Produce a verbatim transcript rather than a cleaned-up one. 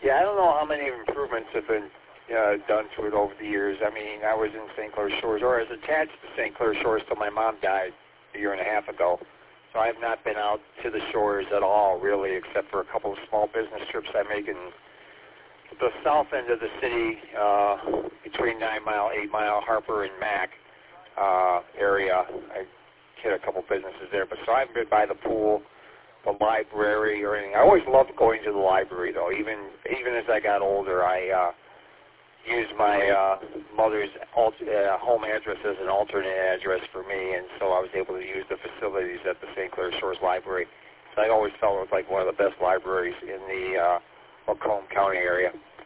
Yeah, I don't know how many improvements have been uh, done to it over the years. I mean, I was in Saint Clair Shores, or I was attached to Saint Clair Shores till my mom died a year and a half ago. So I have not been out to the shores at all, really, except for a couple of small business trips I make in the south end of the city, uh, between Nine Mile, Eight Mile, Harper, and Mac uh, area. I hit a couple businesses there, but so I haven't been by the pool, the library, or anything. I always loved going to the library, though. Even even as I got older, I uh, used my uh, mother's alter, uh, home address as an alternate address for me, and so I was able to use the facilities at the Saint Clair Shores Library. So I always felt it was like one of the best libraries in the uh, Macomb County area.